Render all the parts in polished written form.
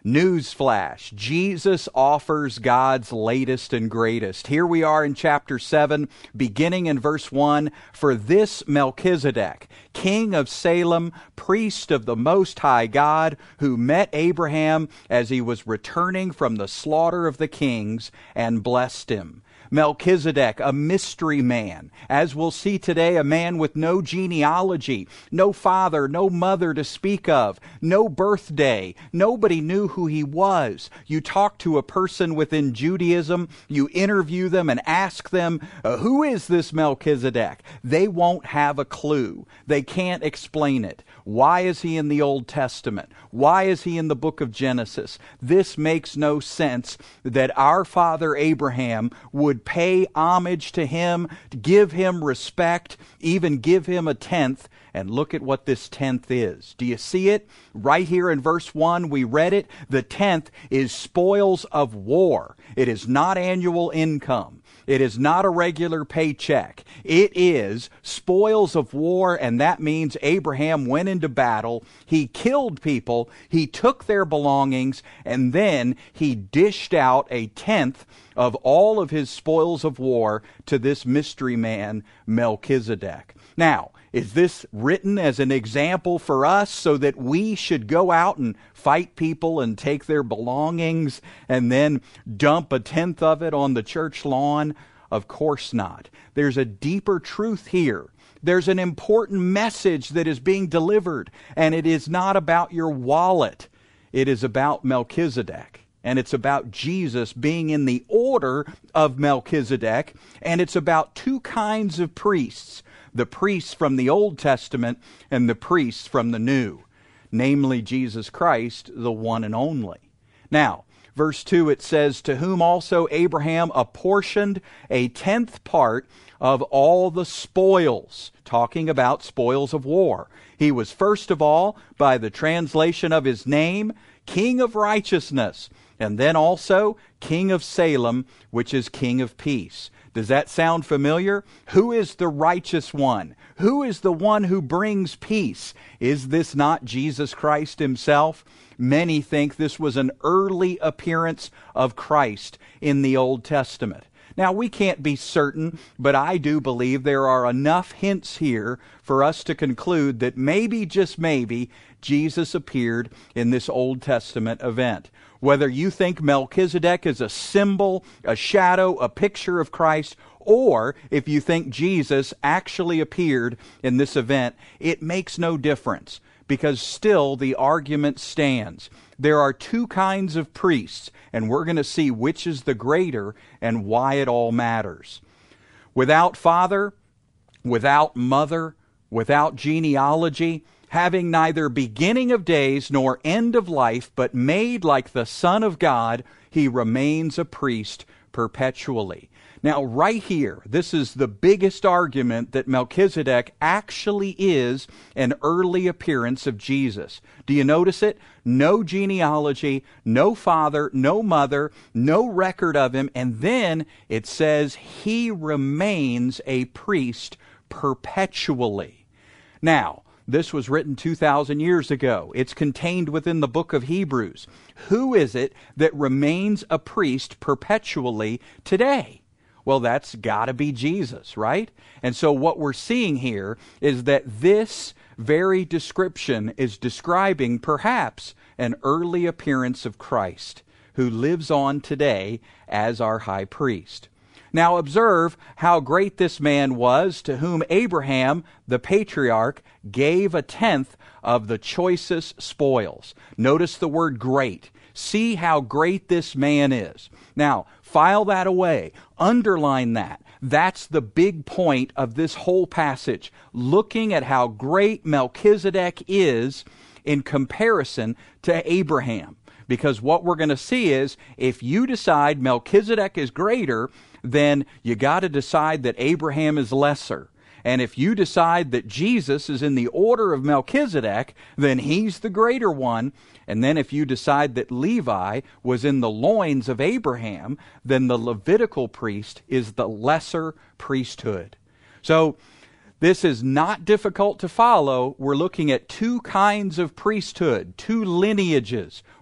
Newsflash, Jesus offers God's latest and greatest. Here we are in chapter 7, beginning in verse 1. For this Melchizedek, king of Salem, priest of the Most High God, who met Abraham as he was returning from the slaughter of the kings and blessed him. Melchizedek, a mystery man. As we'll see today, a man with no genealogy, no father, no mother to speak of, no birthday. Nobody knew who he was. You talk to a person within Judaism, you interview them and ask them, who is this Melchizedek? They won't have a clue. They can't explain it. Why is he in the Old Testament? Why is he in the book of Genesis? This makes no sense that our father Abraham would pay homage to him, give him respect, even give him a tenth. And look at what this tenth is. Do you see it? Right here in verse 1, we read it. The tenth is spoils of war. It is not annual income. It is not a regular paycheck. It is spoils of war, and that means Abraham went into battle. He killed people. He took their belongings, and then he dished out a tenth of all of his spoils of war to this mystery man, Melchizedek. Now, is this written as an example for us so that we should go out and fight people and take their belongings and then dump a tenth of it on the church lawn? Of course not. There's a deeper truth here. There's an important message that is being delivered, and it is not about your wallet. It is about Melchizedek. And it's about Jesus being in the order of Melchizedek, and it's about two kinds of priests, the priests from the Old Testament and the priests from the New, namely Jesus Christ, the one and only. Now, verse 2, it says, to whom also Abraham apportioned a tenth part of all the spoils, talking about spoils of war. He was first of all, by the translation of his name, King of Righteousness, and then also King of Salem, which is King of Peace. Does that sound familiar? Who is the righteous one? Who is the one who brings peace? Is this not Jesus Christ himself? Many think this was an early appearance of Christ in the Old Testament. Now, we can't be certain, but I do believe there are enough hints here for us to conclude that maybe, just maybe, Jesus appeared in this Old Testament event. Whether you think Melchizedek is a symbol, a shadow, a picture of Christ, or if you think Jesus actually appeared in this event, it makes no difference, because still the argument stands. There are two kinds of priests, and we're going to see which is the greater and why it all matters. Without father, without mother, without genealogy, having neither beginning of days nor end of life, but made like the Son of God, he remains a priest perpetually. Now, right here, this is the biggest argument that Melchizedek actually is an early appearance of Jesus. Do you notice it? No genealogy, no father, no mother, no record of him, and then it says he remains a priest perpetually. Now, this was written 2,000 years ago. It's contained within the book of Hebrews. Who is it that remains a priest perpetually today? Well, that's got to be Jesus, right? And so what we're seeing here is that this very description is describing perhaps an early appearance of Christ, who lives on today as our high priest. Now observe how great this man was, to whom Abraham, the patriarch, gave a tenth of the choicest spoils. Notice the word great. See how great this man is. Now, file that away. Underline that. That's the big point of this whole passage. Looking at how great Melchizedek is in comparison to Abraham. Because what we're going to see is, if you decide Melchizedek is greater, then you got to decide that Abraham is lesser. And if you decide that Jesus is in the order of Melchizedek, then he's the greater one. And then if you decide that Levi was in the loins of Abraham, then the Levitical priest is the lesser priesthood. So this is not difficult to follow. We're looking at two kinds of priesthood, two lineages.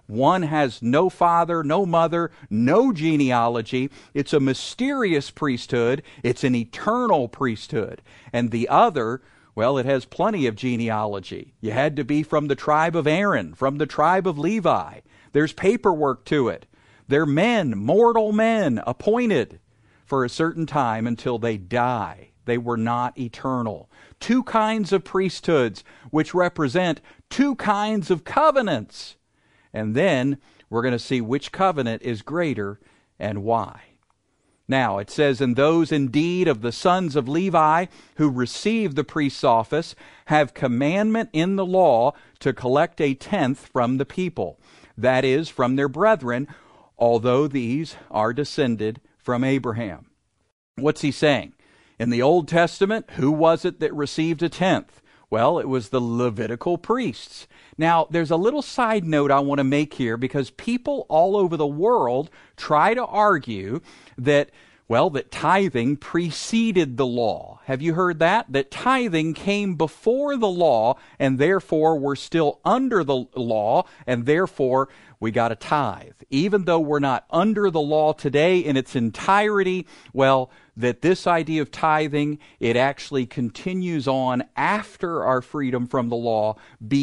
One has no father, no mother, no genealogy. It's a mysterious priesthood. It's an eternal priesthood. And the other, well, it has plenty of genealogy. You had to be from the tribe of Aaron, from the tribe of Levi. There's paperwork to it. They're men, mortal men, appointed for a certain time until they die. They were not eternal. Two kinds of priesthoods, which represent two kinds of covenants. And then we're going to see which covenant is greater and why. Now, it says, "And those indeed of the sons of Levi who receive the priest's office have commandment in the law to collect a tenth from the people, that is, from their brethren, although these are descended from Abraham." What's he saying? In the Old Testament, who was it that received a tenth? Well, it was the Levitical priests. Now, there's a little side note I want to make here, because people all over the world try to argue that, well, that tithing preceded the law. Have you heard that? That tithing came before the law, and therefore we're still under the law, and therefore we got to tithe. Even though we're not under the law today in its entirety, well, that this idea of tithing, it actually continues on after our freedom from the law,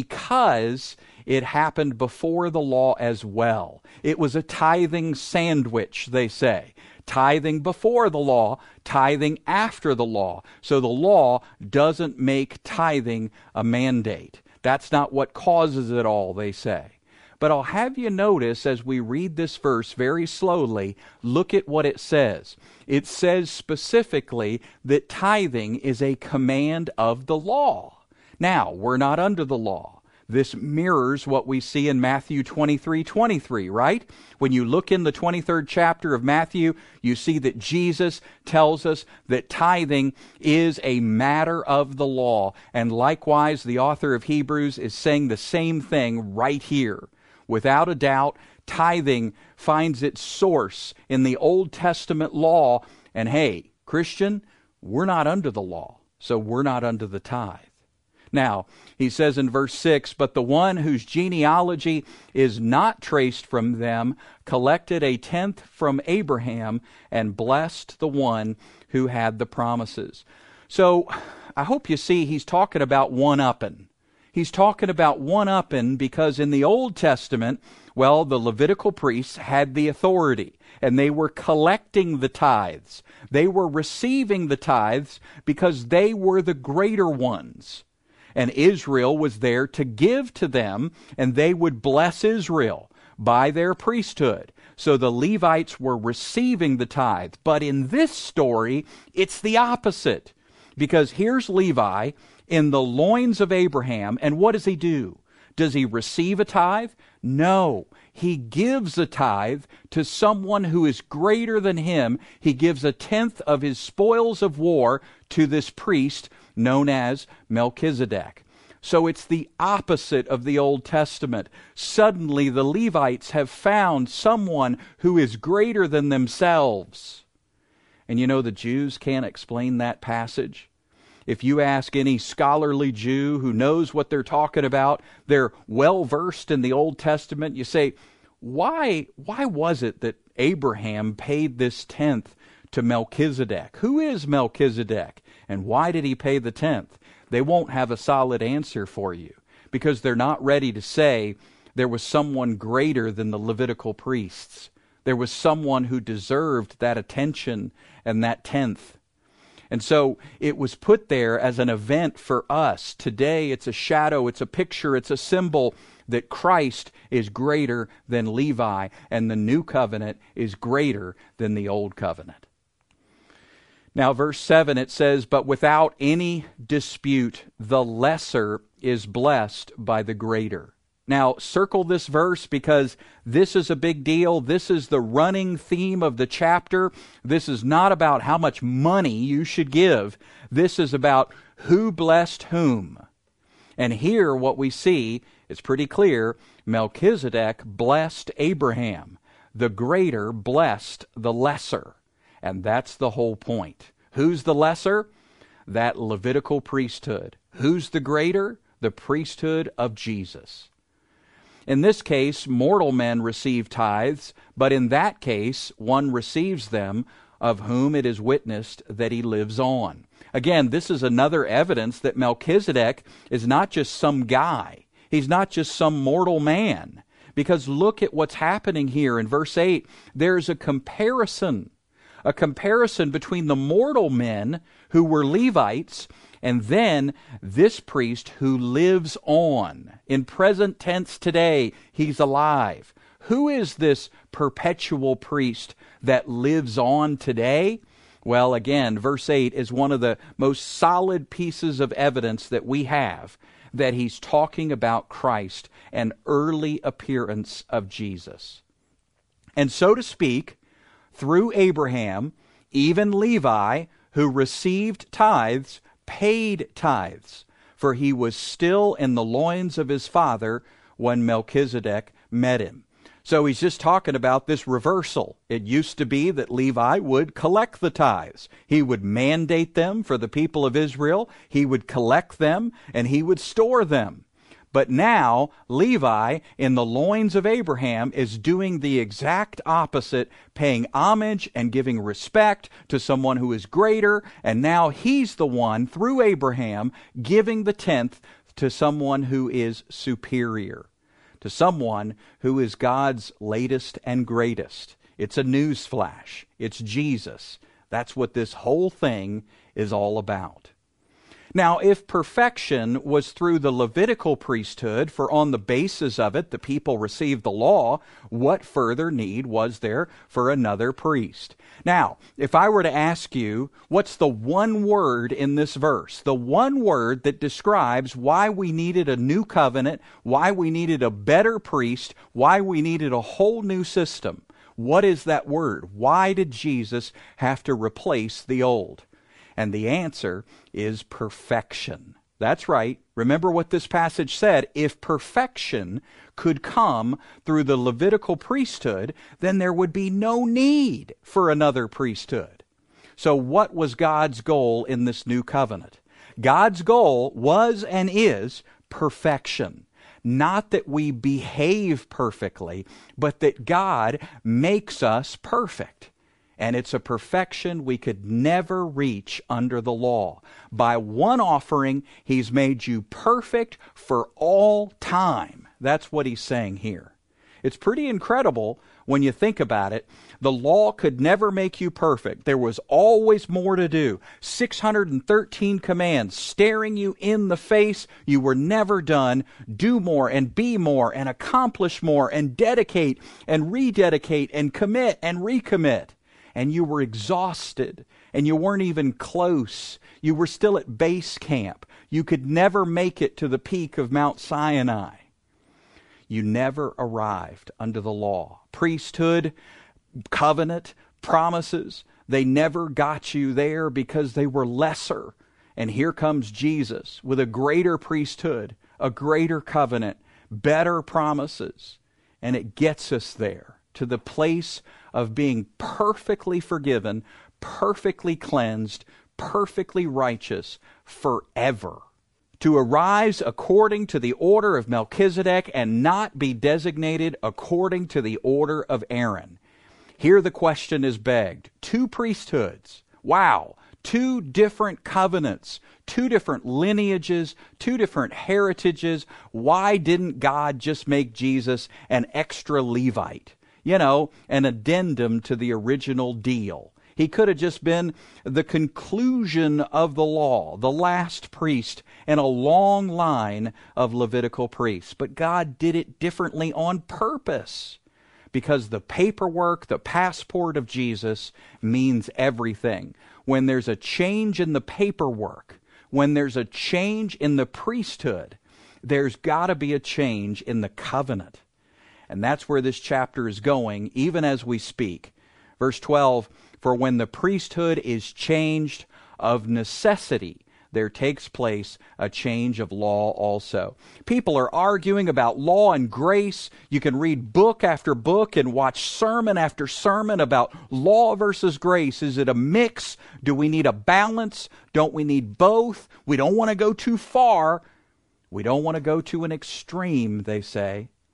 because it happened before the law as well. It was a tithing sandwich, they say. Tithing before the law, tithing after the law. So the law doesn't make tithing a mandate. That's not what causes it all, they say. But I'll have you notice as we read this verse very slowly, look at what it says. It says specifically that tithing is a command of the law. Now, we're not under the law. This mirrors what we see in Matthew 23:23, right? When you look in the 23rd chapter of Matthew, you see that Jesus tells us that tithing is a matter of the law. And likewise, the author of Hebrews is saying the same thing right here. Without a doubt, tithing finds its source in the Old Testament law. And hey, Christian, we're not under the law, so we're not under the tithe. Now, he says in verse 6, "But the one whose genealogy is not traced from them collected a tenth from Abraham and blessed the one who had the promises." So, I hope you see he's talking about one-upping. He's talking about one-upping because in the Old Testament, well, the Levitical priests had the authority, and they were collecting the tithes. They were receiving the tithes because they were the greater ones. And Israel was there to give to them, and they would bless Israel by their priesthood. So the Levites were receiving the tithe. But in this story, it's the opposite. Because here's Levi in the loins of Abraham, and what does he do? Does he receive a tithe? No. He gives a tithe to someone who is greater than him. He gives a tenth of his spoils of war to this priest known as Melchizedek. So it's the opposite of the Old Testament. Suddenly the Levites have found someone who is greater than themselves. And you know, the Jews can't explain that passage. If you ask any scholarly Jew who knows what they're talking about, they're well-versed in the Old Testament, you say, why was it that Abraham paid this tenth to Melchizedek? Who is Melchizedek? And why did he pay the tenth? They won't have a solid answer for you because they're not ready to say there was someone greater than the Levitical priests. There was someone who deserved that attention and that tenth. And so it was put there as an event for us. Today it's a shadow, it's a picture, it's a symbol that Christ is greater than Levi, and the new covenant is greater than the old covenant. Now, verse 7, it says, "But without any dispute, the lesser is blessed by the greater." Now, circle this verse because this is a big deal. This is the running theme of the chapter. This is not about how much money you should give. This is about who blessed whom. And here what we see, it's pretty clear, Melchizedek blessed Abraham. The greater blessed the lesser. And that's the whole point. Who's the lesser? That Levitical priesthood. Who's the greater? The priesthood of Jesus. In this case, mortal men receive tithes, but in that case, one receives them of whom it is witnessed that he lives on. Again, this is another evidence that Melchizedek is not just some guy. He's not just some mortal man. Because look at what's happening here in verse 8. There's a comparison between the mortal men who were Levites and then this priest who lives on. In present tense today, he's alive. Who is this perpetual priest that lives on today? Well, again, verse 8 is one of the most solid pieces of evidence that we have that he's talking about Christ, an early appearance of Jesus. And so to speak, through Abraham, even Levi, who received tithes, paid tithes, for he was still in the loins of his father when Melchizedek met him. So he's just talking about this reversal. It used to be that Levi would collect the tithes. He would mandate them for the people of Israel. He would collect them and he would store them. But now, Levi, in the loins of Abraham, is doing the exact opposite, paying homage and giving respect to someone who is greater, and now he's the one, through Abraham, giving the tenth to someone who is superior, to someone who is God's latest and greatest. It's a news flash. It's Jesus. That's what this whole thing is all about. Now, if perfection was through the Levitical priesthood, for on the basis of it the people received the law, what further need was there for another priest? Now, if I were to ask you, what's the one word in this verse, the one word that describes why we needed a new covenant, why we needed a better priest, why we needed a whole new system? What is that word? Why did Jesus have to replace the old? And the answer is perfection. That's right. Remember what this passage said. If perfection could come through the Levitical priesthood, then there would be no need for another priesthood. So what was God's goal in this new covenant? God's goal was and is perfection. Not that we behave perfectly, but that God makes us perfect. And it's a perfection we could never reach under the law. By one offering, he's made you perfect for all time. That's what he's saying here. It's pretty incredible when you think about it. The law could never make you perfect. There was always more to do. 613 commands staring you in the face. You were never done. Do more and be more and accomplish more and dedicate and rededicate and commit and recommit. And you were exhausted, and you weren't even close. You were still at base camp. You could never make it to the peak of Mount Sinai. You never arrived under the law. Priesthood, covenant, promises, they never got you there because they were lesser. And here comes Jesus with a greater priesthood, a greater covenant, better promises. And it gets us there, to the place of being perfectly forgiven, perfectly cleansed, perfectly righteous forever. To arise according to the order of Melchizedek and not be designated according to the order of Aaron. Here the question is begged. Two priesthoods. Wow. Two different covenants. Two different lineages. Two different heritages. Why didn't God just make Jesus an extra Levite? You know, an addendum to the original deal. He could have just been the conclusion of the law, the last priest in a long line of Levitical priests. But God did it differently on purpose, because the paperwork, the passport of Jesus means everything. When there's a change in the paperwork, when there's a change in the priesthood, there's got to be a change in the covenant. And that's where this chapter is going, even as we speak. Verse 12, for when the priesthood is changed, of necessity there takes place a change of law also. People are arguing about law and grace. You can read book after book and watch sermon after sermon about law versus grace. Is it a mix? Do we need a balance? Don't we need both? We don't want to go too far. We don't want to go to an extreme, they say.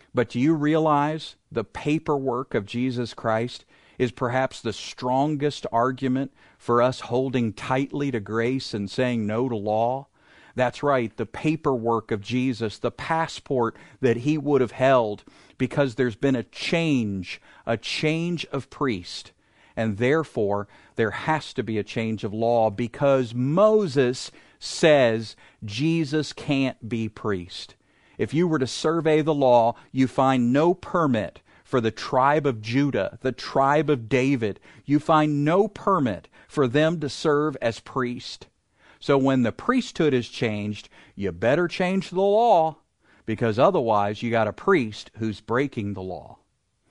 But do you realize the paperwork of Jesus Christ is perhaps the strongest argument for us holding tightly to grace and saying no to law? That's right, the paperwork of Jesus, the passport that he would have held, because there's been a change of priest. And therefore, there has to be a change of law, because Moses says Jesus can't be priest. If you were to survey the law, you find no permit for the tribe of Judah, the tribe of David. You find no permit for them to serve as priest. So when the priesthood is changed, you better change the law, because otherwise you got a priest who's breaking the law.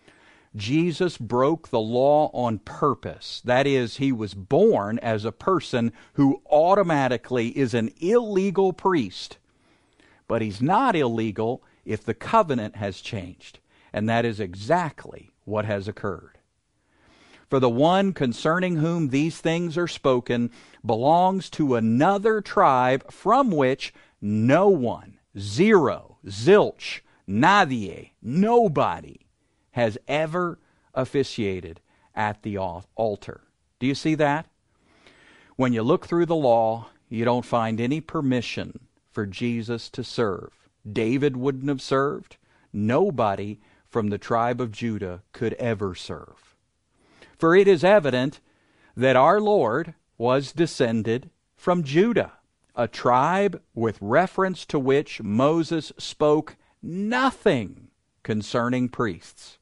Jesus broke the law on purpose. That is, he was born as a person who automatically is an illegal priest. But he's not illegal if the covenant has changed. And that is exactly what has occurred. For the one concerning whom these things are spoken belongs to another tribe from which no one, zero, zilch, nadie, nobody, has ever officiated at the altar. Do you see that? When you look through the law, you don't find any permission for Jesus to serve. David wouldn't have served. Nobody from the tribe of Judah could ever serve. For it is evident that our Lord was descended from Judah, a tribe with reference to which Moses spoke nothing concerning priests.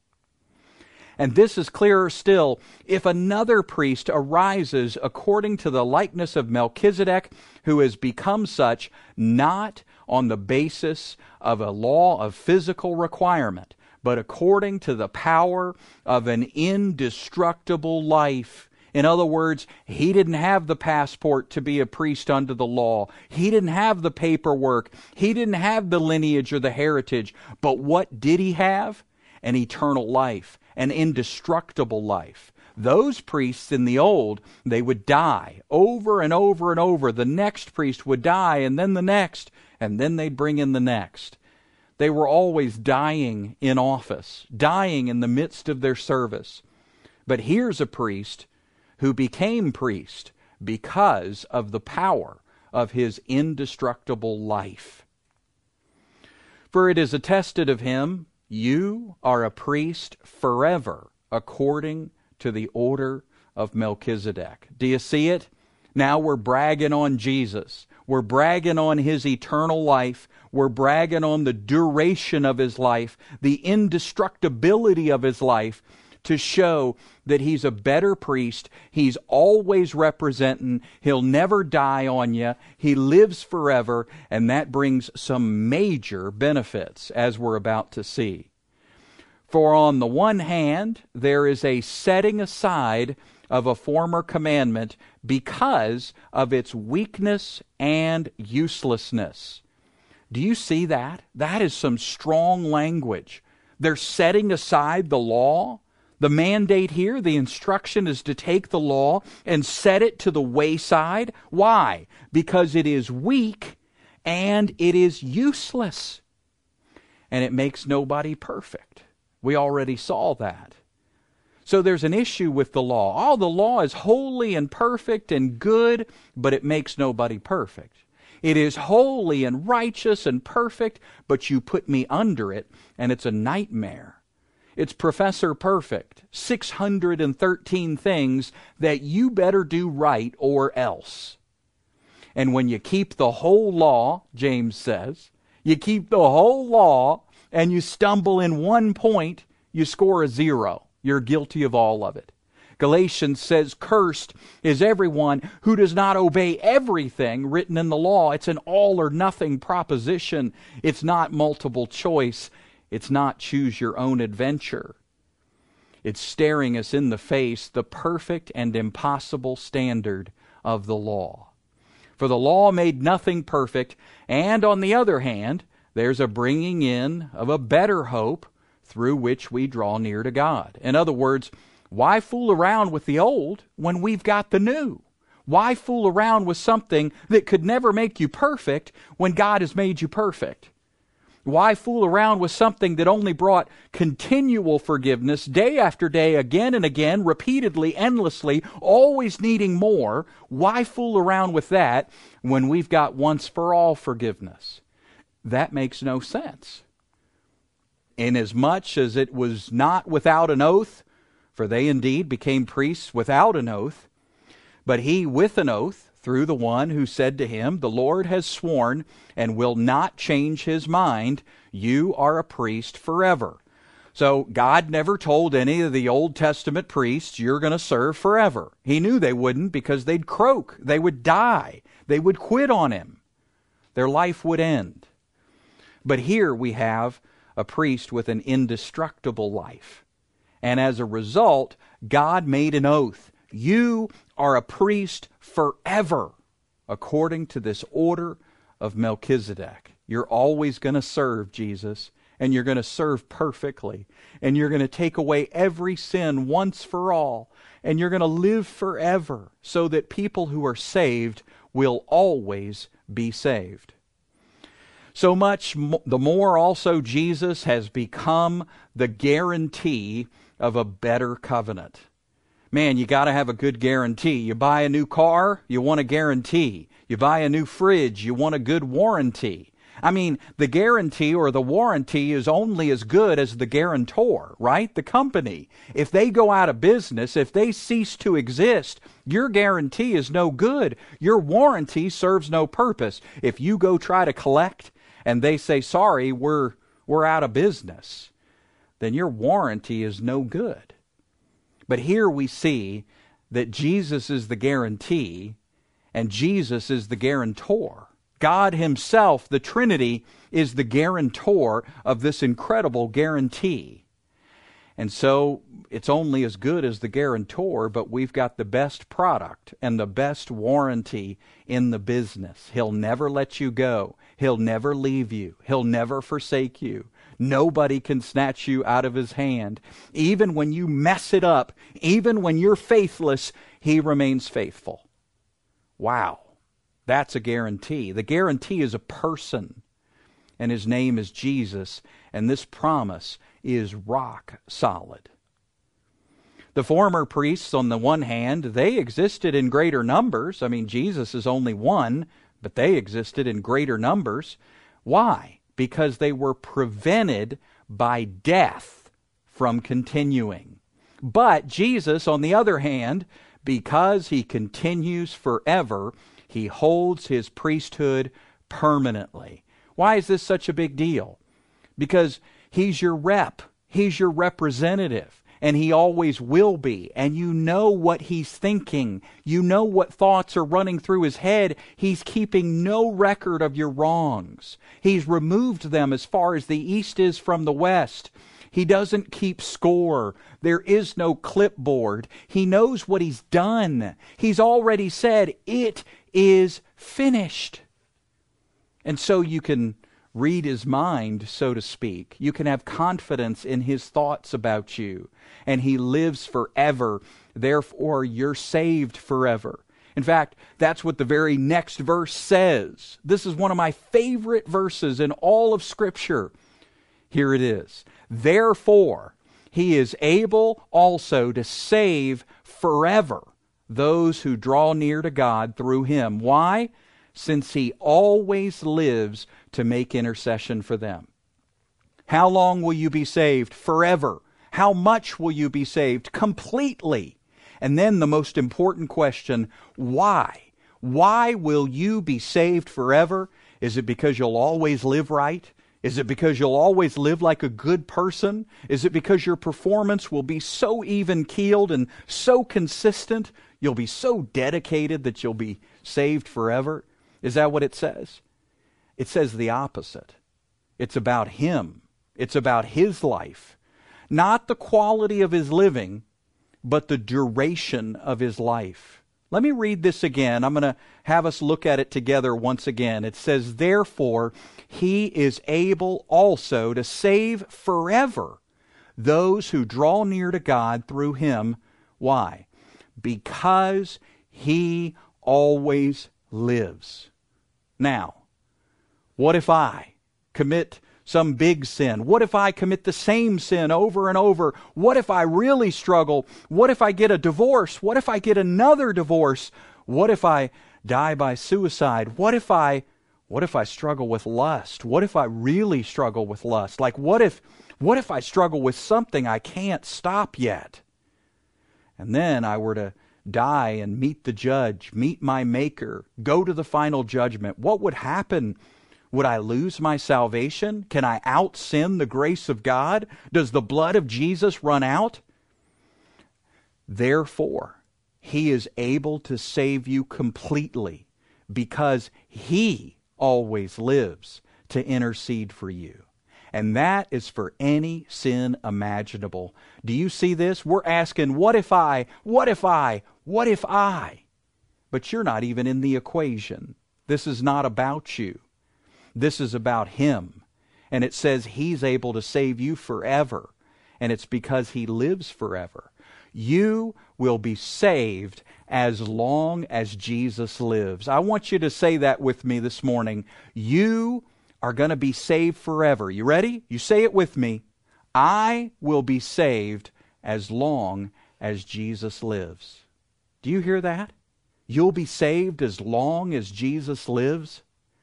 And this is clearer still if another priest arises according to the likeness of Melchizedek, who has become such not on the basis of a law of physical requirement, but according to the power of an indestructible life. In other words, he didn't have the passport to be a priest under the law. He didn't have the paperwork. He didn't have the lineage or the heritage. But what did he have? An eternal life, an indestructible life. Those priests in the old, they would die over and over and over. The next priest would die, and then the next, and then they'd bring in the next. They were always dying in office, dying in the midst of their service. But here's a priest who became priest because of the power of his indestructible life. For it is attested of him, you are a priest forever, according to the order of Melchizedek. Do you see it? Now we're bragging on Jesus. We're bragging on his eternal life. We're bragging on the duration of his life, the indestructibility of his life, to show that he's a better priest. He's always representing. He'll never die on you. He lives forever, and that brings some major benefits, as we're about to see. For on the one hand, there is a setting aside of a former commandment because of its weakness and uselessness. Do you see that? That is some strong language. They're setting aside the law. The mandate here, the instruction is to take the law and set it to the wayside. Why? Because it is weak and it is useless. And it makes nobody perfect. We already saw that. So there's an issue with the law. Oh, the law is holy and perfect and good, but it makes nobody perfect. It is holy and righteous and perfect, but you put me under it, and it's a nightmare. It's Professor Perfect, 613 things that you better do right or else. And when you keep the whole law, James says, you keep the whole law and you stumble in one point, you score a 0. You're guilty of all of it. Galatians says, cursed is everyone who does not obey everything written in the law. It's an all or nothing proposition. It's not multiple choice. It's not choose your own adventure. It's staring us in the face the perfect and impossible standard of the law. For the law made nothing perfect, and on the other hand, there's a bringing in of a better hope through which we draw near to God. In other words, why fool around with the old when we've got the new? Why fool around with something that could never make you perfect when God has made you perfect? Why fool around with something that only brought continual forgiveness day after day, again and again, repeatedly, endlessly, always needing more? Why fool around with that when we've got once for all forgiveness? That makes no sense. Inasmuch as it was not without an oath, for they indeed became priests without an oath, but he with an oath, through the one who said to him, "The Lord has sworn and will not change his mind, you are a priest forever." So God never told any of the Old Testament priests, "You're going to serve forever." He knew they wouldn't, because they'd croak, they would die, they would quit on him. Their life would end. But here we have a priest with an indestructible life. And as a result, God made an oath. You are a priest forever, according to this order of Melchizedek. You're always going to serve Jesus, and you're going to serve perfectly, and you're going to take away every sin once for all, and you're going to live forever, so that people who are saved will always be saved. So much the more also Jesus has become the guarantee of a better covenant. Man, you got to have a good guarantee. You buy a new car, you want a guarantee. You buy a new fridge, you want a good warranty. I mean, the guarantee or the warranty is only as good as the guarantor, right? The company. If they go out of business, if they cease to exist, your guarantee is no good. Your warranty serves no purpose. If you go try to collect and they say, "Sorry, we're out of business," then your warranty is no good. But here we see that Jesus is the guarantee and Jesus is the guarantor. God himself, the Trinity, is the guarantor of this incredible guarantee. And so it's only as good as the guarantor, but we've got the best product and the best warranty in the business. He'll never let you go. He'll never leave you. He'll never forsake you. Nobody can snatch you out of his hand. Even when you mess it up, even when you're faithless, he remains faithful. Wow, that's a guarantee. The guarantee is a person, and his name is Jesus, and this promise is rock solid. The former priests, on the one hand, they existed in greater numbers. I mean, Jesus is only one, but they existed in greater numbers. Why? Because they were prevented by death from continuing. But Jesus, on the other hand, because he continues forever, he holds his priesthood permanently. Why is this such a big deal? Because he's your rep, he's your representative, and he always will be. And you know what he's thinking. You know what thoughts are running through his head. He's keeping no record of your wrongs. He's removed them as far as the east is from the west. He doesn't keep score. There is no clipboard. He knows what he's done. He's already said, "It is finished." And so you can read his mind, so to speak. You can have confidence in his thoughts about you. And he lives forever. Therefore, you're saved forever. In fact, that's what the very next verse says. This is one of my favorite verses in all of Scripture. Here it is. Therefore, he is able also to save forever those who draw near to God through him. Why? Since he always lives to make intercession for them. How long will you be saved? Forever. How much will you be saved? Completely. And then the most important question, why? Why will you be saved forever? Is it because you'll always live right? Is it because you'll always live like a good person? Is it because your performance will be so even-keeled and so consistent, you'll be so dedicated that you'll be saved forever? Is that what it says? It says the opposite. It's about him. It's about his life. Not the quality of his living, but the duration of his life. Let me read this again. I'm going to have us look at it together once again. It says, therefore, he is able also to save forever those who draw near to God through him. Why? Because he always lives. Now, what if I commit some big sin? What if I commit the same sin over and over? What if I really struggle? What if I get a divorce? What if I get another divorce? What if I die by suicide? What if I struggle with lust? What if I really struggle with lust? Like, what if I struggle with something I can't stop yet? And then I were to die and meet the judge, meet my Maker, go to the final judgment. What would happen? Would I lose my salvation? Can I out-sin the grace of God? Does the blood of Jesus run out? Therefore, He is able to save you completely, because He always lives to intercede for you. And that is for any sin imaginable. Do you see this? We're asking, what if I? What if I? What if I? But you're not even in the equation. This is not about you. This is about Him. And it says He's able to save you forever. And it's because He lives forever. You will be saved as long as Jesus lives. I want you to say that with me this morning. You are going to be saved forever. You ready? You say it with me. I will be saved as long as Jesus lives. Do you hear that? You'll be saved as long as Jesus lives?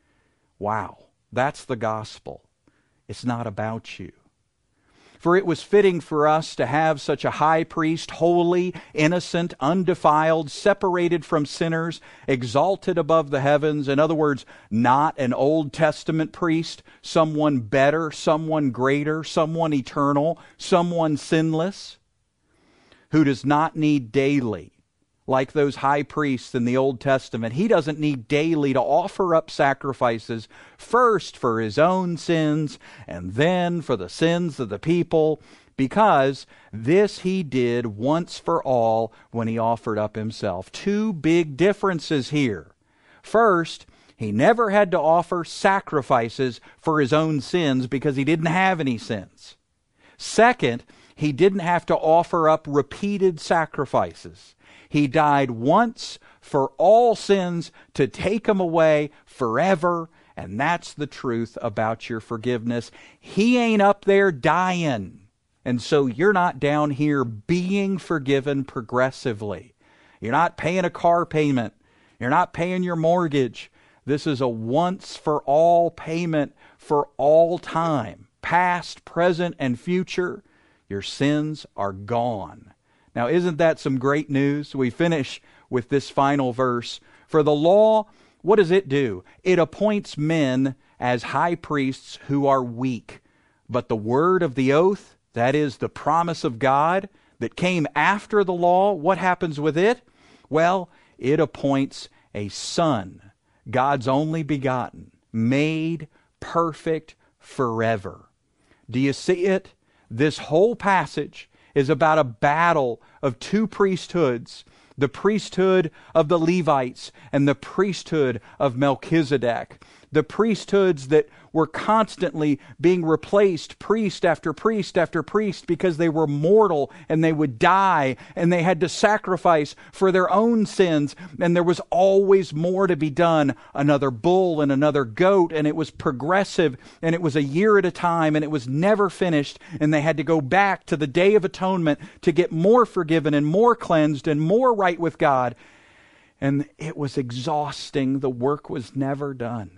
Wow, that's the gospel. It's not about you. For it was fitting for us to have such a high priest, holy, innocent, undefiled, separated from sinners, exalted above the heavens. In other words, not an Old Testament priest, someone better, someone greater, someone eternal, someone sinless, who does not need daily, like those high priests in the Old Testament. He doesn't need daily to offer up sacrifices, first for his own sins and then for the sins of the people, because this he did once for all when he offered up himself. Two big differences here. First, he never had to offer sacrifices for his own sins because he didn't have any sins. Second, he didn't have to offer up repeated sacrifices. He died once for all sins to take them away forever, and that's the truth about your forgiveness. He ain't up there dying, and so you're not down here being forgiven progressively. You're not paying a car payment. You're not paying your mortgage. This is a once-for-all payment for all time, past, present, and future. Your sins are gone. Now, isn't that some great news? We finish with this final verse. For the law, what does it do? It appoints men as high priests who are weak. But the word of the oath, that is the promise of God that came after the law, what happens with it? Well, it appoints a son, God's only begotten, made perfect forever. Do you see it? This whole passage is about a battle of two priesthoods, the priesthood of the Levites and the priesthood of Melchizedek. The priesthoods that were constantly being replaced, priest after priest after priest, because they were mortal and they would die and they had to sacrifice for their own sins, and there was always more to be done, another bull and another goat, and it was progressive, and it was a year at a time, and it was never finished, and they had to go back to the Day of Atonement to get more forgiven and more cleansed and more right with God. And it was exhausting. The work was never done.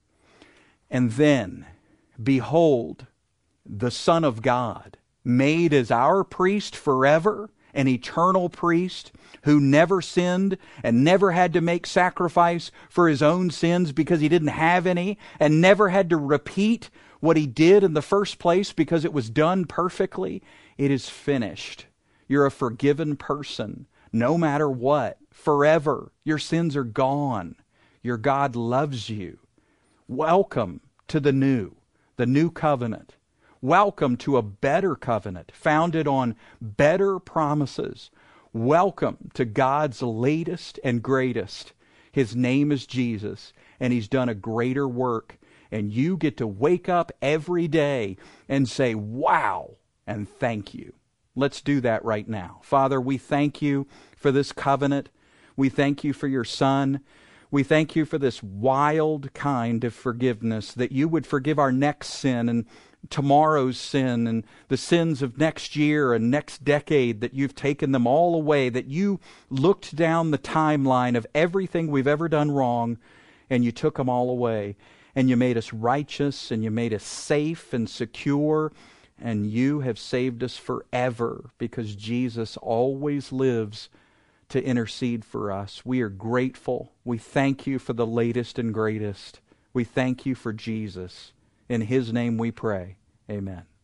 And then, behold, the Son of God, made as our priest forever, an eternal priest who never sinned and never had to make sacrifice for his own sins because he didn't have any, and never had to repeat what he did in the first place because it was done perfectly. It is finished. You're a forgiven person, no matter what, forever. Your sins are gone. Your God loves you. Welcome to the new covenant. Welcome to a better covenant, founded on better promises. Welcome to God's latest and greatest. His name is Jesus, and He's done a greater work. And you get to wake up every day and say, wow, and thank you. Let's do that right now. Father, we thank you for this covenant. We thank you for your Son. We thank you for this wild kind of forgiveness, that you would forgive our next sin and tomorrow's sin and the sins of next year and next decade, that you've taken them all away, that you looked down the timeline of everything we've ever done wrong and you took them all away. And you made us righteous and you made us safe and secure, and you have saved us forever because Jesus always lives to intercede for us. We are grateful. We thank you for the latest and greatest. We thank you for Jesus. In His name we pray. Amen.